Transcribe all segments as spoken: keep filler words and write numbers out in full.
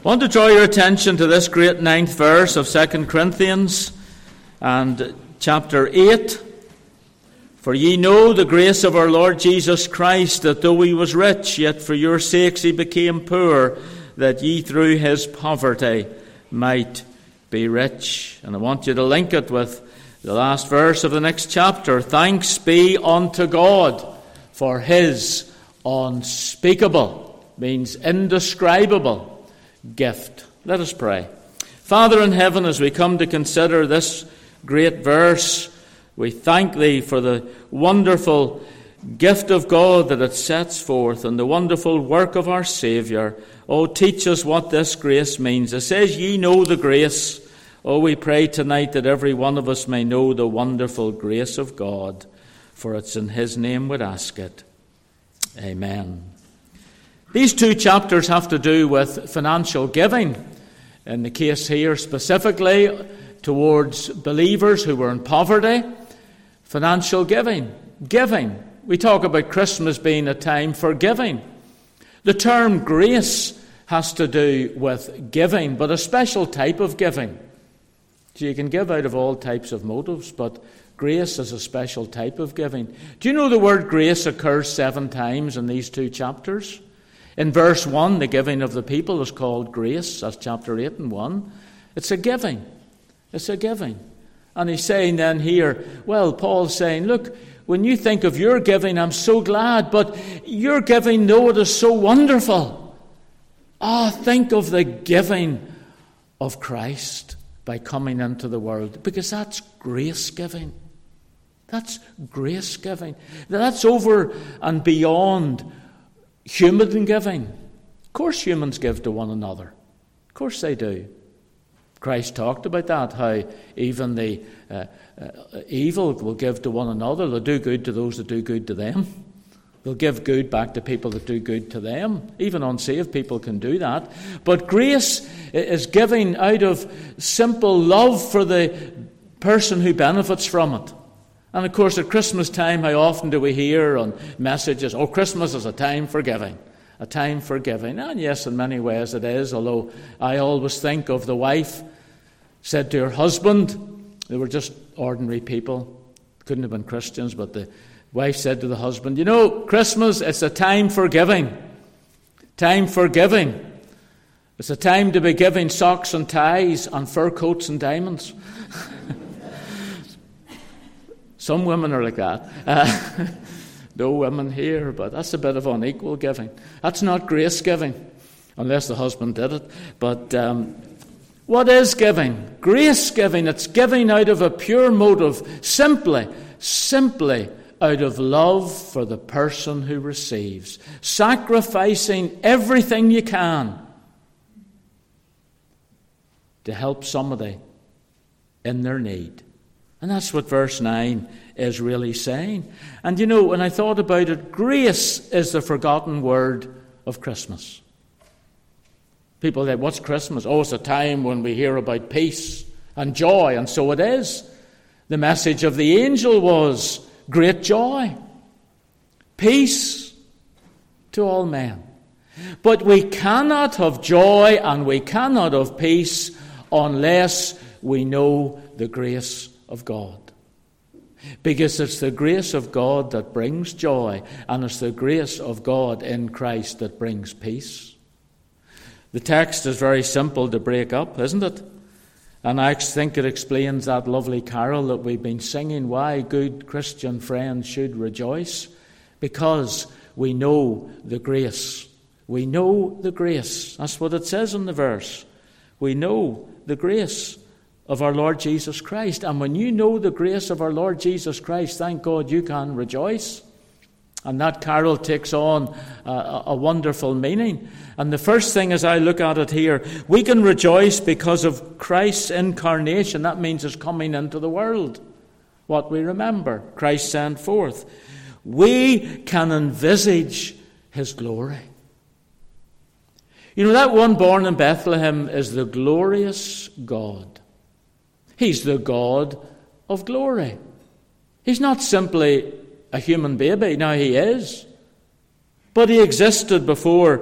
I want to draw your attention to this great ninth verse of Second Corinthians and chapter eight. For ye know the grace of our Lord Jesus Christ, that though he was rich, yet for your sakes he became poor, that ye through his poverty might be rich. And I want you to link it with the last verse of the next chapter. Thanks be unto God for his unspeakable, means indescribable, gift. Let us pray. Father in heaven, as we come to consider this great verse, we thank thee for the wonderful gift of God that it sets forth and the wonderful work of our Saviour. Oh, teach us what this grace means. It says, ye know the grace. Oh, we pray tonight that every one of us may know the wonderful grace of God, for it's in his name we'd ask it. Amen. These two chapters have to do with financial giving. In the case here specifically towards believers who were in poverty, financial giving. Giving. We talk about Christmas being a time for giving. The term grace has to do with giving, but a special type of giving. So you can give out of all types of motives, but grace is a special type of giving. Do you know the word grace occurs seven times in these two chapters? In verse one, the giving of the people is called grace. That's chapter eight and one. It's a giving. It's a giving. And he's saying then here, well, Paul's saying, look, when you think of your giving, I'm so glad, but your giving, though it is so wonderful. Ah, think of the giving of Christ by coming into the world, because that's grace giving. That's grace giving. That's over and beyond human giving. Of course humans give to one another. Of course they do. Christ talked about that, how even the uh, uh, evil will give to one another. They'll do good to those that do good to them. They'll give good back to people that do good to them. Even unsaved people can do that. But grace is giving out of simple love for the person who benefits from it. And of course, at Christmas time, how often do we hear on messages, oh, Christmas is a time for giving, a time for giving. And yes, in many ways it is, although I always think of the wife said to her husband, they were just ordinary people, couldn't have been Christians, but the wife said to the husband, you know, Christmas, it's a time for giving, time for giving. It's a time to be giving socks and ties and fur coats and diamonds. Some women are like that. Uh, no women here, but that's a bit of unequal giving. That's not grace giving, unless the husband did it. But um, what is giving? Grace giving. It's giving out of a pure motive, simply, simply out of love for the person who receives. Sacrificing everything you can to help somebody in their need. And that's what verse nine is really saying. And you know, when I thought about it, grace is the forgotten word of Christmas. People say, what's Christmas? Oh, it's a time when we hear about peace and joy, and so it is. The message of the angel was great joy, peace to all men. But we cannot have joy and we cannot have peace unless we know the grace of God. Because it's the grace of God that brings joy, and it's the grace of God in Christ that brings peace. The text is very simple to break up, isn't it? And I think it explains that lovely carol that we've been singing, why good Christian friends should rejoice. Because we know the grace. We know the grace. That's what it says in the verse. We know the grace of our Lord Jesus Christ. And when you know the grace of our Lord Jesus Christ, thank God you can rejoice. And that carol takes on a, a wonderful meaning. And the first thing as I look at it here, we can rejoice because of Christ's incarnation. That means his coming into the world. What we remember, Christ sent forth. We can envisage his glory. You know, that one born in Bethlehem is the glorious God. He's the God of glory. He's not simply a human baby. Now he is. But he existed before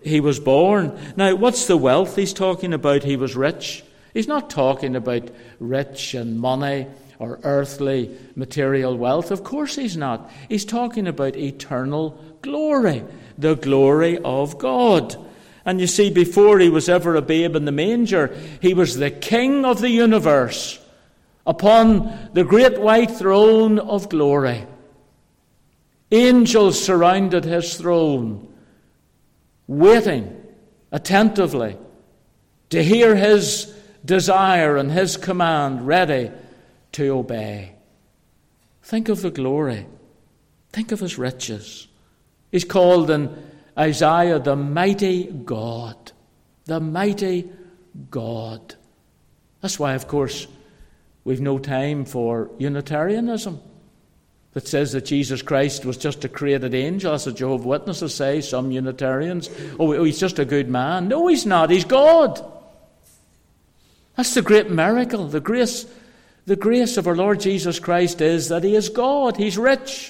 he was born. Now, what's the wealth he's talking about? He was rich. He's not talking about rich and money or earthly material wealth. Of course he's not. He's talking about eternal glory, the glory of God. And you see, before he was ever a babe in the manger, he was the King of the universe upon the great white throne of glory. Angels surrounded his throne, waiting attentively to hear his desire and his command, ready to obey. Think of the glory. Think of his riches. He's called in Isaiah the mighty God. The mighty God. That's why, of course, we've no time for Unitarianism that says that Jesus Christ was just a created angel, as the Jehovah's Witnesses say, some Unitarians. Oh, he's just a good man. No, he's not. He's God. That's the great miracle. The grace, the grace of our Lord Jesus Christ is that he is God. He's rich.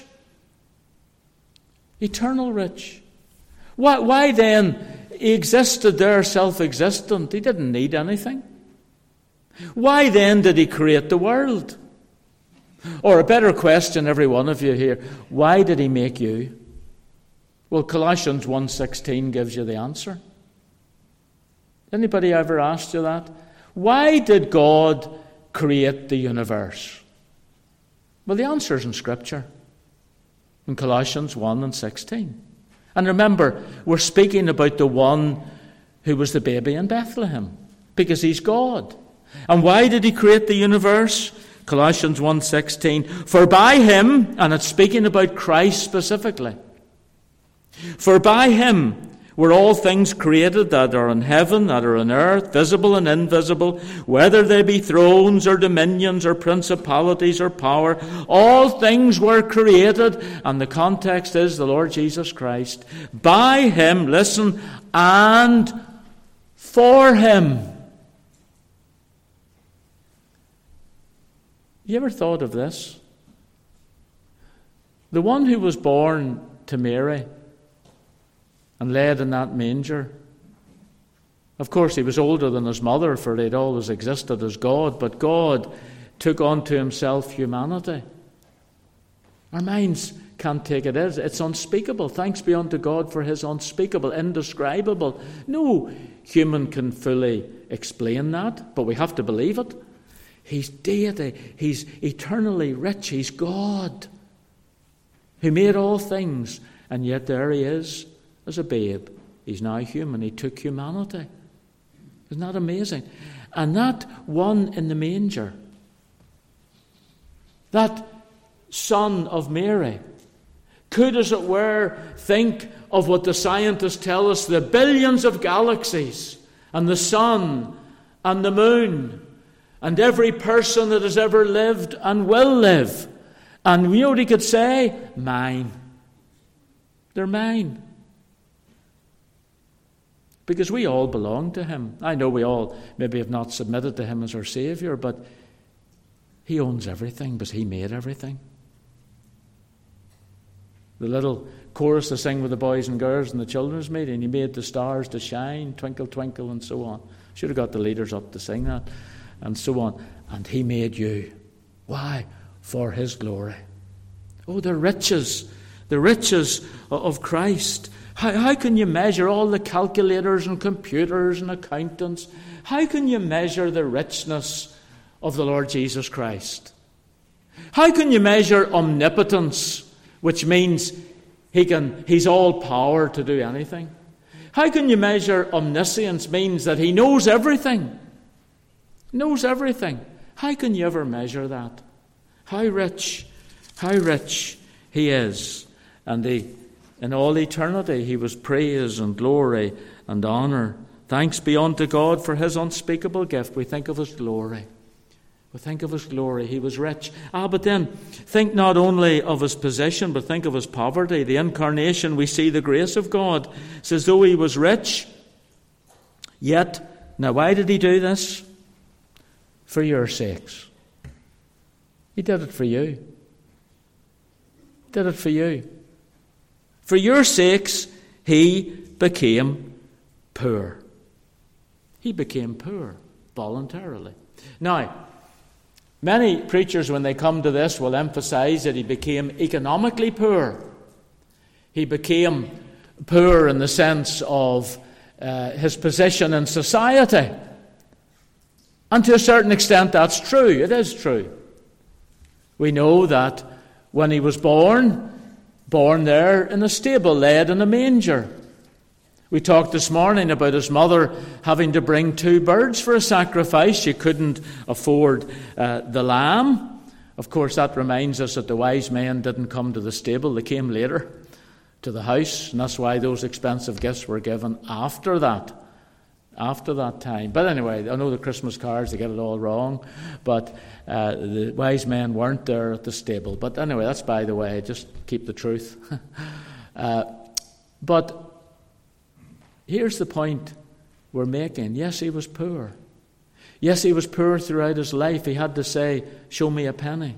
Eternal rich. Why, why then? He existed there self-existent. He didn't need anything. Why then did he create the world? Or a better question, every one of you here, why did he make you? Well, Colossians one sixteen gives you the answer. Anybody ever asked you that? Why did God create the universe? Well, the answer is in Scripture. In Colossians one and sixteen. And remember, we're speaking about the one who was the baby in Bethlehem, because he's God. And why did he create the universe? Colossians one sixteen. For by him, and it's speaking about Christ specifically, for by him were all things created that are in heaven, that are on earth, visible and invisible, whether they be thrones or dominions or principalities or power. All things were created, and the context is the Lord Jesus Christ. By him, listen, and for him. You ever thought of this? The one who was born to Mary and laid in that manger, of course he was older than his mother, for he'd always existed as God, but God took unto himself humanity. Our minds can't take it. It's unspeakable. Thanks be unto God for his unspeakable, indescribable. No human can fully explain that, but we have to believe it. He's deity. He's eternally rich. He's God who made all things. And yet there he is as a babe. He's now human. He took humanity. Isn't that amazing? And that one in the manger, that son of Mary, could, as it were, think of what the scientists tell us, the billions of galaxies and the sun and the moon and every person that has ever lived and will live. And you know what he could say? Mine. They're mine. Because we all belong to him. I know we all maybe have not submitted to him as our Saviour, but he owns everything because he made everything. The little chorus to sing with the boys and girls in the children's meeting, he made the stars to shine, twinkle, twinkle, and so on. Should have got the leaders up to sing that, and so on. And he made you. Why? For his glory. Oh, the riches, the riches of Christ. How, how can you measure all the calculators and computers and accountants? How can you measure the richness of the Lord Jesus Christ? How can you measure omnipotence, which means he can, he's all power to do anything? How can you measure omniscience, means that he knows everything? Knows everything. How can you ever measure that? How rich, how rich he is. And he, in all eternity he was praise and glory and honour. Thanks be unto God for his unspeakable gift. We think of his glory. We think of his glory. He was rich. Ah, but then think not only of his position, but think of his poverty. The incarnation, we see the grace of God. It says, though he was rich, yet, now why did he do this? For your sakes. He did it for you. He did it for you. For your sakes, he became poor. He became poor voluntarily. Now, many preachers, when they come to this, will emphasize that he became economically poor. He became poor in the sense of uh, his position in society. And to a certain extent, that's true. It is true. We know that when he was born, born there in a stable, laid in a manger. We talked this morning about his mother having to bring two birds for a sacrifice. She couldn't afford uh, the lamb. Of course, that reminds us that the wise men didn't come to the stable. They came later to the house, and that's why those expensive gifts were given after that. After that time. But anyway, I know the Christmas cards, they get it all wrong. But uh, the wise men weren't there at the stable. But anyway, that's by the way. Just keep the truth. uh, but here's the point we're making. Yes, he was poor. Yes, he was poor throughout his life. He had to say, show me a penny.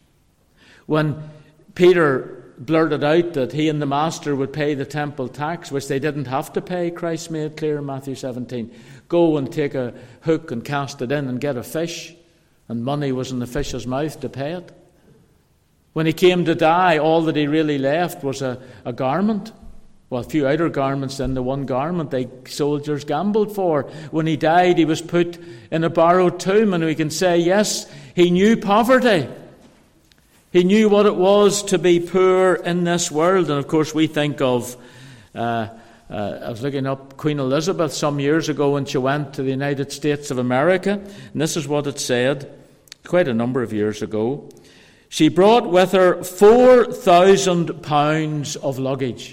When Peter blurted out that he and the master would pay the temple tax, which they didn't have to pay, Christ made clear in Matthew seventeen. Go and take a hook and cast it in and get a fish. And money was in the fish's mouth to pay it. When he came to die, all that he really left was a, a garment. Well, a few outer garments, then the one garment they soldiers gambled for. When he died, he was put in a borrowed tomb, and we can say, yes, he knew poverty. He knew what it was to be poor in this world. And of course we think of, uh, uh, I was looking up Queen Elizabeth some years ago when she went to the United States of America. And this is what it said, quite a number of years ago. She brought with her four thousand pounds of luggage.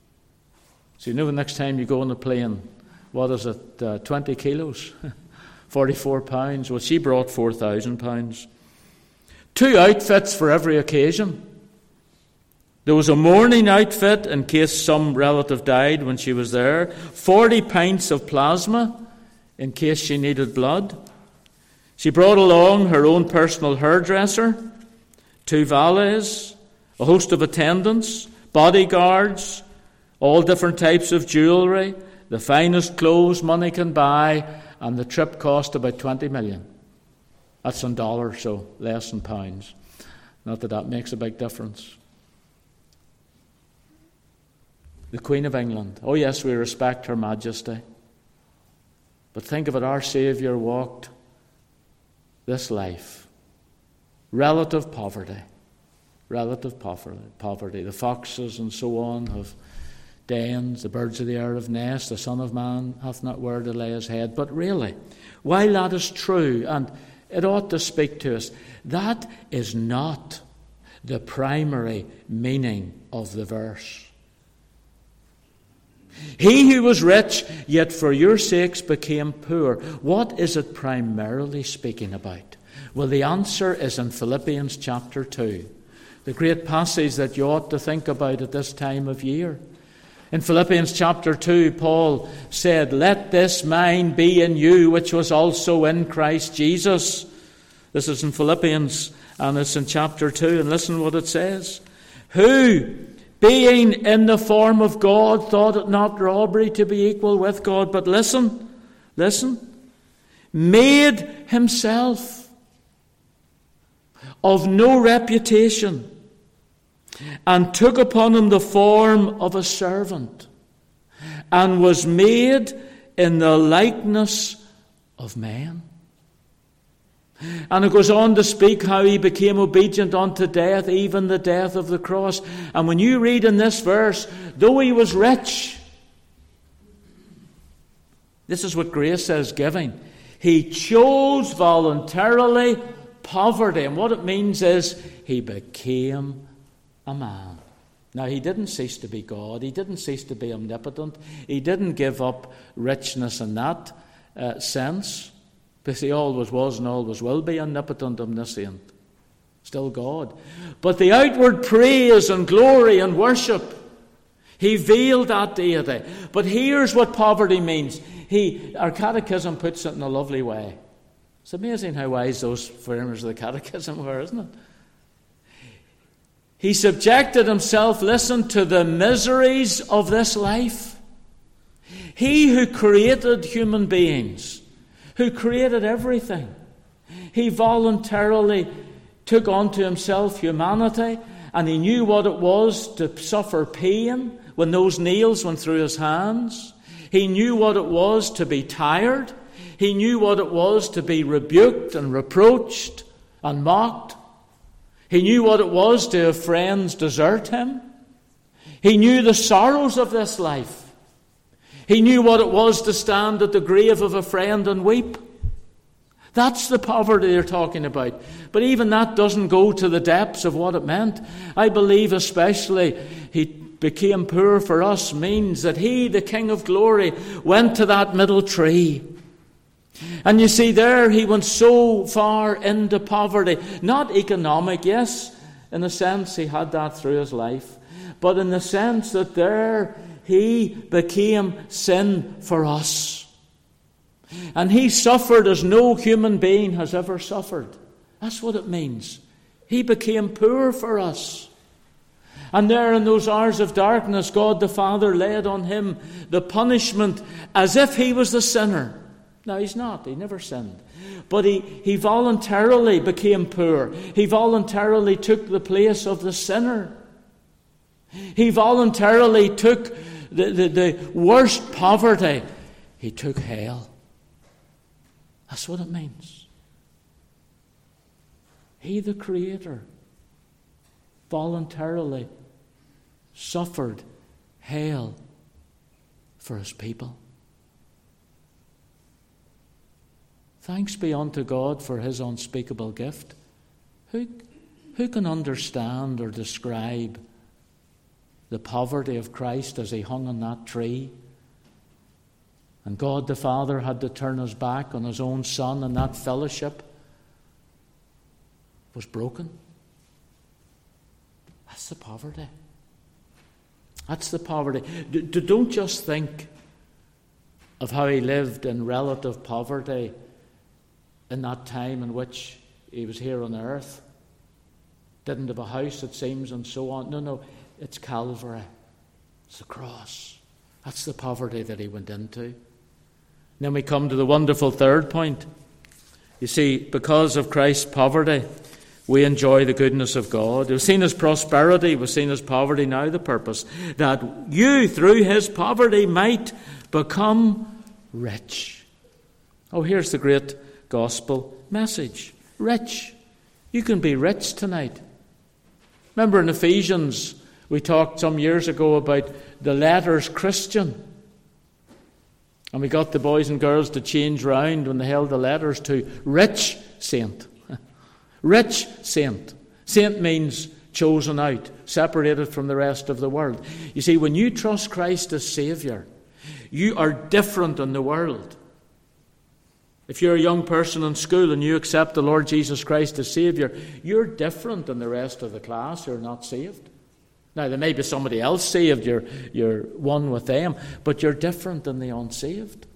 So you know the next time you go on a plane, what is it, uh, twenty kilos? forty-four pounds. Well, she brought four thousand pounds. Two outfits for every occasion. There was a mourning outfit in case some relative died when she was there. Forty pints of plasma in case she needed blood. She brought along her own personal hairdresser, two valets, a host of attendants, bodyguards, all different types of jewellery, the finest clothes money can buy, and the trip cost about twenty million. That's in dollars, so less than pounds. Not that that makes a big difference. The Queen of England. Oh yes, we respect Her Majesty. But think of it, our Saviour walked this life. Relative poverty. Relative poverty. The foxes and so on have dens, the birds of the air have nests, the Son of Man hath not where to lay his head. But really, while that is true, and it ought to speak to us, that is not the primary meaning of the verse. He who was rich, yet for your sakes became poor. What is it primarily speaking about? Well, the answer is in Philippians chapter two, the great passage that you ought to think about at this time of year. In Philippians chapter two, Paul said, let this mind be in you, which was also in Christ Jesus. This is in Philippians, and it's in chapter two, and listen what it says. Who, being in the form of God, thought it not robbery to be equal with God, but listen, listen, made himself of no reputation, and took upon him the form of a servant, and was made in the likeness of men. And it goes on to speak how he became obedient unto death, even the death of the cross. And when you read in this verse, though he was rich, this is what grace is giving. He chose voluntarily poverty. And what it means is he became a man. Now, he didn't cease to be God. He didn't cease to be omnipotent. He didn't give up richness in that uh, sense. Because he always was and always will be omnipotent, omniscient. Still God. But the outward praise and glory and worship, he veiled that deity. But here's what poverty means. He, our catechism puts it in a lovely way. It's amazing how wise those framers of the catechism were, isn't it? He subjected himself, listen, to the miseries of this life. He who created human beings, who created everything, he voluntarily took onto himself humanity, and he knew what it was to suffer pain when those nails went through his hands. He knew what it was to be tired. He knew what it was to be rebuked and reproached and mocked. He knew what it was to have friends desert him. He knew the sorrows of this life. He knew what it was to stand at the grave of a friend and weep. That's the poverty they're talking about. But even that doesn't go to the depths of what it meant. I believe especially he became poor for us means that he, the King of glory, went to that middle tree. And you see there he went so far into poverty. Not economic, yes, in a sense he had that through his life. But in the sense that there he became sin for us. And he suffered as no human being has ever suffered. That's what it means. He became poor for us. And there in those hours of darkness, God the Father laid on him the punishment as if he was the sinner. Now, he's not. He never sinned. But he, he voluntarily became poor. He voluntarily took the place of the sinner. He voluntarily took the, the, the worst poverty. He took hell. That's what it means. He, the Creator, voluntarily suffered hell for his people. Thanks be unto God for his unspeakable gift. Who, who can understand or describe the poverty of Christ as he hung on that tree? And God the Father had to turn his back on his own Son, and that fellowship was broken. That's the poverty. That's the poverty. D- d- don't just think of how he lived in relative poverty in that time in which he was here on earth. Didn't have a house, it seems, and so on. No, no, it's Calvary. It's the cross. That's the poverty that he went into. Then we come to the wonderful third point. You see, because of Christ's poverty, we enjoy the goodness of God. We've seen his prosperity, we've seen his poverty. Now the purpose, that you through his poverty might become rich. Oh, here's the great gospel message. Rich. You can be rich tonight. Remember in Ephesians, we talked some years ago about the letters Christian. And we got the boys and girls to change round when they held the letters to rich saint. Rich saint. Saint means chosen out, separated from the rest of the world. You see, when you trust Christ as Saviour, you are different in the world. If you're a young person in school and you accept the Lord Jesus Christ as Saviour, you're different than the rest of the class who are not saved. Now, there may be somebody else saved, you're, you're one with them, but you're different than the unsaved.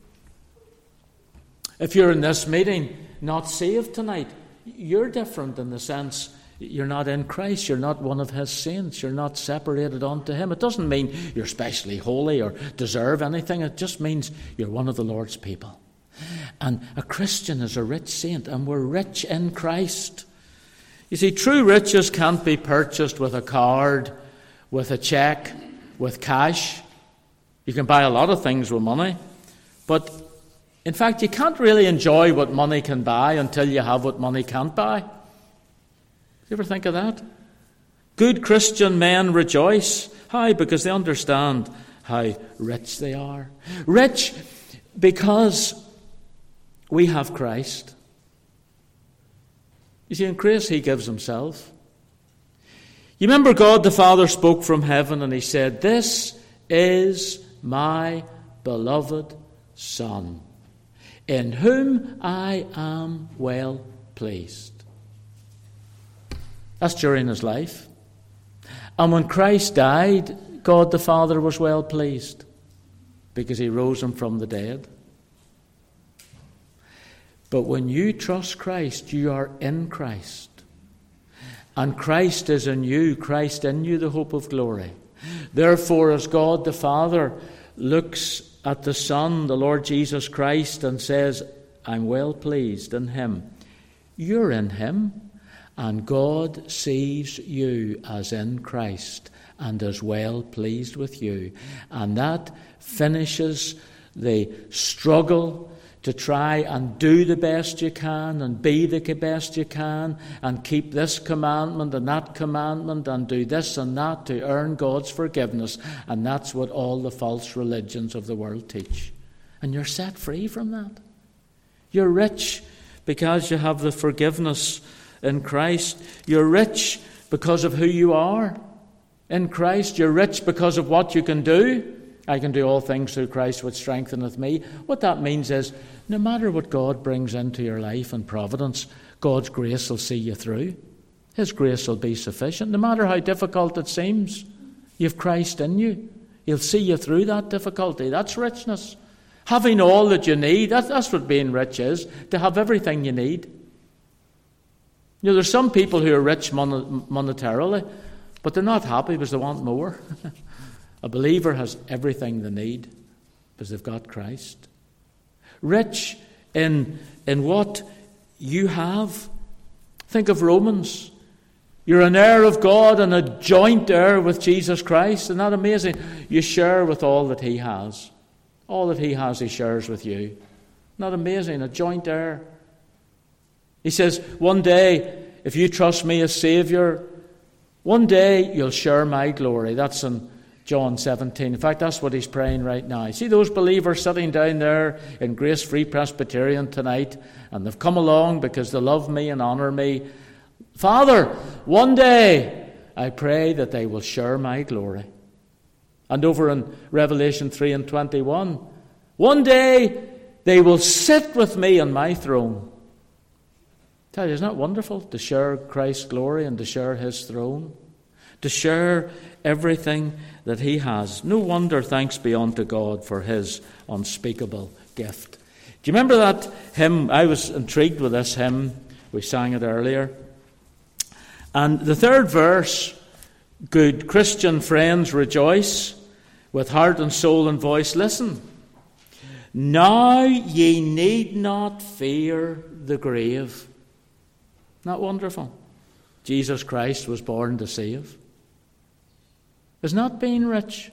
If you're in this meeting not saved tonight, you're different in the sense you're not in Christ, you're not one of his saints, you're not separated unto him. It doesn't mean you're specially holy or deserve anything, it just means you're one of the Lord's people. And a Christian is a rich saint, and we're rich in Christ. You see, true riches can't be purchased with a card, with a cheque, with cash. You can buy a lot of things with money, but in fact, you can't really enjoy what money can buy until you have what money can't buy. You ever think of that? Good Christian men rejoice. How? Because they understand how rich they are. Rich because we have Christ. You see, in grace he gives himself. You remember God the Father spoke from heaven and he said, "This is my beloved Son, in whom I am well pleased." That's during his life. And when Christ died, God the Father was well pleased because he rose him from the dead. But when you trust Christ, you are in Christ. And Christ is in you, Christ in you, the hope of glory. Therefore, as God the Father looks at the Son, the Lord Jesus Christ, and says, I'm well pleased in him. You're in him, and God sees you as in Christ and is well pleased with you. And that finishes the struggle to try and do the best you can and be the best you can and keep this commandment and that commandment and do this and that to earn God's forgiveness. And that's what all the false religions of the world teach. And you're set free from that. You're rich because you have the forgiveness in Christ. You're rich because of who you are in Christ. You're rich because of what you can do. I can do all things through Christ which strengtheneth me. What that means is, no matter what God brings into your life and providence, God's grace will see you through. His grace will be sufficient. No matter how difficult it seems, you've Christ in you. He'll see you through that difficulty. That's richness. Having all that you need, that's, that's what being rich is, to have everything you need. You know, there's some people who are rich mon- monetarily, but they're not happy because they want more. A believer has everything they need because they've got Christ. Rich in, in what you have. Think of Romans. You're an heir of God and a joint heir with Jesus Christ. Isn't that amazing? You share with all that he has. All that he has, he shares with you. Isn't that amazing? A joint heir. He says, one day, if you trust me as Saviour, one day you'll share my glory. That's in John seventeen. In fact, that's what he's praying right now. See those believers sitting down there in Grace Free Presbyterian tonight, and they've come along because they love me and honour me. Father, one day I pray that they will share my glory. And over in Revelation three and twenty-one, one day they will sit with me on my throne. Tell you, isn't that wonderful to share Christ's glory and to share his throne? To share everything that he has. No wonder thanks be unto God for his unspeakable gift. Do you remember that hymn? I was intrigued with this hymn. We sang it earlier. And the third verse, good Christian friends, rejoice with heart and soul and voice. Listen. Now ye need not fear the grave. Isn't that wonderful? Jesus Christ was born to save. Is not being rich.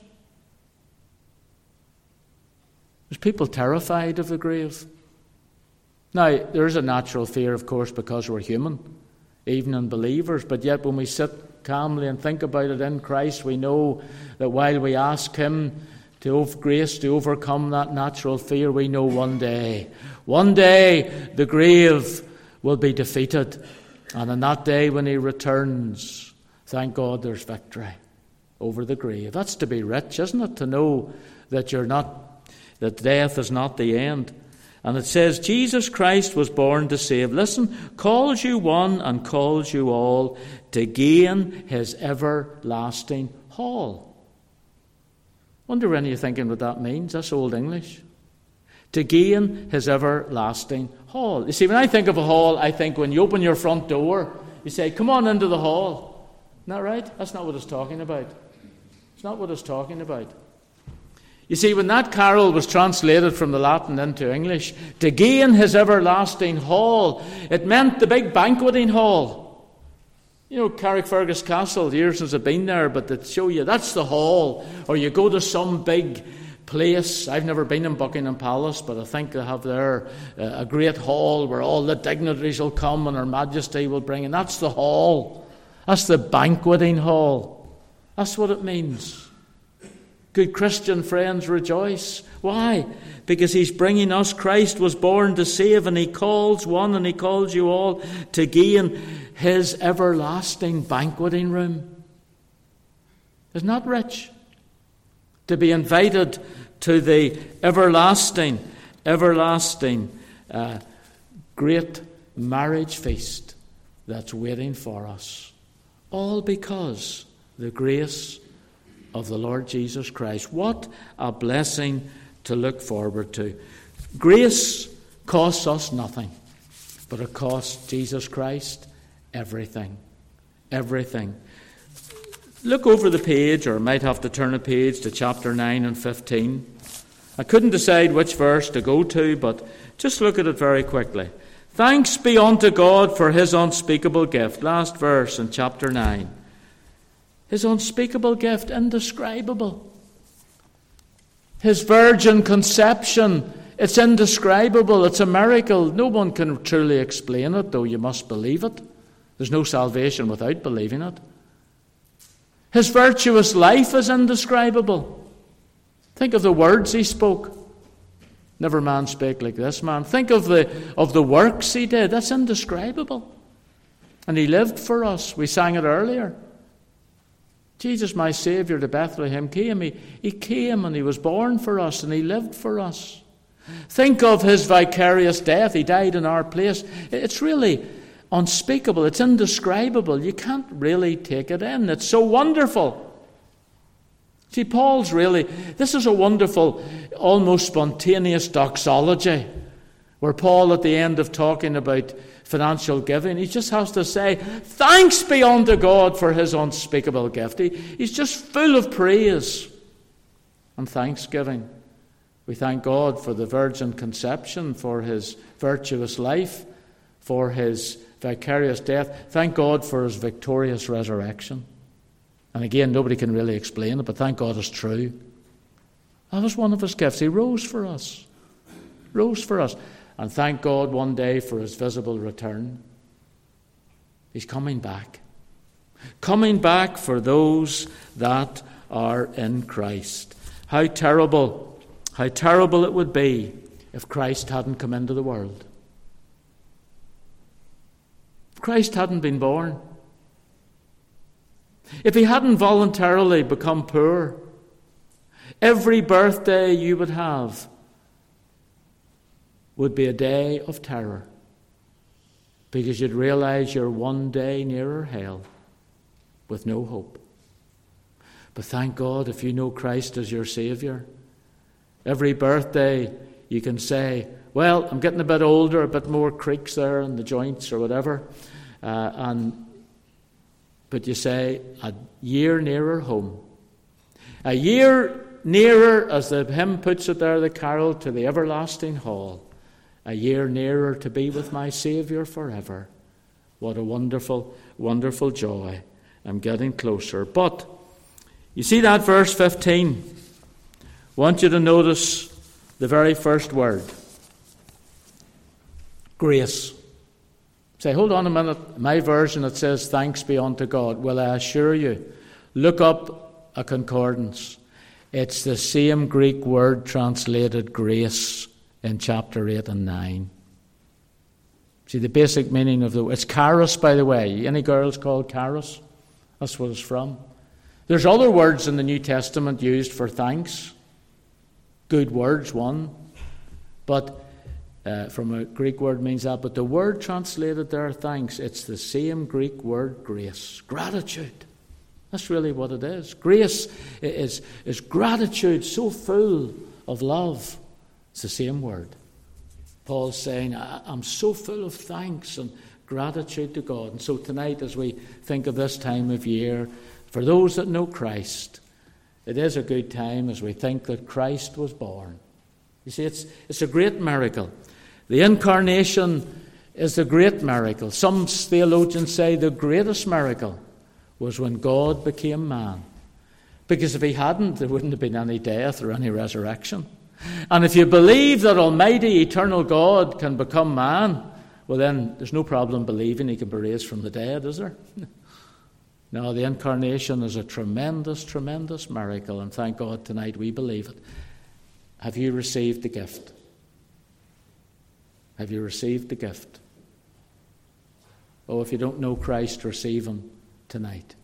There's people terrified of the grave. Now, there is a natural fear, of course, because we're human, even in believers, but yet when we sit calmly and think about it in Christ, we know that while we ask him to have grace to overcome that natural fear, we know one day, one day the grave will be defeated. And on that day when he returns, thank God there's victory over the grave. That's to be rich, isn't it? To know that you're not, that death is not the end. And it says, Jesus Christ was born to save. Listen, calls you one and calls you all to gain his everlasting hall. Wonder when you're thinking what that means. That's Old English. To gain his everlasting hall. You see, when I think of a hall, I think when you open your front door, you say, come on into the hall. Isn't that right? That's not what it's talking about. It's not what it's talking about. You see, when that carol was translated from the Latin into English, to gain his everlasting hall, it meant the big banqueting hall. You know, Carrickfergus Castle, years since I've been there, but they show you, that's the hall. Or you go to some big place. I've never been in Buckingham Palace, but I think they have there uh, a great hall where all the dignitaries will come and Her Majesty will bring. And that's the hall. That's the banqueting hall. That's what it means. Good Christian friends, rejoice. Why? Because he's bringing us. Christ was born to save, and he calls one and he calls you all to gain his everlasting banqueting room. Isn't that rich? To be invited to the everlasting, everlasting uh, great marriage feast that's waiting for us. All because the grace of the Lord Jesus Christ. What a blessing to look forward to. Grace costs us nothing, but it costs Jesus Christ everything. Everything. Look over the page, or might have to turn a page to chapter nine and fifteen I couldn't decide which verse to go to, but just look at it very quickly. Thanks be unto God for his unspeakable gift. Last verse in chapter nine. His unspeakable gift, indescribable. His virgin conception, it's indescribable. It's a miracle. No one can truly explain it, though you must believe it. There's no salvation without believing it. His virtuous life is indescribable. Think of the words he spoke. Never man spake like this man. Think of the of the works he did. That's indescribable. And he lived for us. We sang it earlier. Jesus, my Saviour, to Bethlehem came. He, he came and he was born for us and he lived for us. Think of his vicarious death. He died in our place. It's really unspeakable. It's indescribable. You can't really take it in. It's so wonderful. See, Paul's really, this is a wonderful, almost spontaneous doxology, where Paul, at the end of talking about financial giving, he just has to say, thanks be unto God for his unspeakable gift. He, he's just full of praise and thanksgiving. We thank God for the virgin conception, for his virtuous life, for his vicarious death. Thank God for his victorious resurrection. And again, nobody can really explain it, but thank God it's true. That was one of his gifts. He rose for us. Rose for us. And thank God one day for his visible return. He's coming back. Coming back for those that are in Christ. How terrible, how terrible it would be if Christ hadn't come into the world. If Christ hadn't been born. If he hadn't voluntarily become poor, every birthday you would have would be a day of terror, because you'd realize you're one day nearer hell with no hope. But thank God, if you know Christ as your Saviour, every birthday you can say, well, I'm getting a bit older, a bit more creaks there in the joints or whatever, uh, and but you say, a year nearer home. A year nearer, as the hymn puts it there, the carol, to the everlasting hall. A year nearer to be with my Saviour forever. What a wonderful, wonderful joy. I'm getting closer. But, you see that verse fifteen? I want you to notice the very first word. Grace. Say, hold on a minute. In my version it says, thanks be unto God. Well, I assure you, look up a concordance. It's the same Greek word translated grace in chapter eight and nine. See, the basic meaning of the word. It's charis, by the way. Any girls called charis? That's what it's from. There's other words in the New Testament used for thanks. Good words, one. But Uh, from a Greek word means that, but the word translated there, thanks, it's the same Greek word, grace, gratitude. That's really what it is. Grace is, is gratitude so full of love. It's the same word. Paul's saying, I'm so full of thanks and gratitude to God. And so tonight, as we think of this time of year, for those that know Christ, it is a good time as we think that Christ was born. You see, it's it's a great miracle. The incarnation is the great miracle. Some theologians say the greatest miracle was when God became man. Because if he hadn't, there wouldn't have been any death or any resurrection. And if you believe that Almighty, eternal God can become man, well then there's no problem believing he can be raised from the dead, is there? No, the incarnation is a tremendous, tremendous miracle, and thank God tonight we believe it. Have you received the gift? Have you received the gift? Oh, if you don't know Christ, receive him tonight.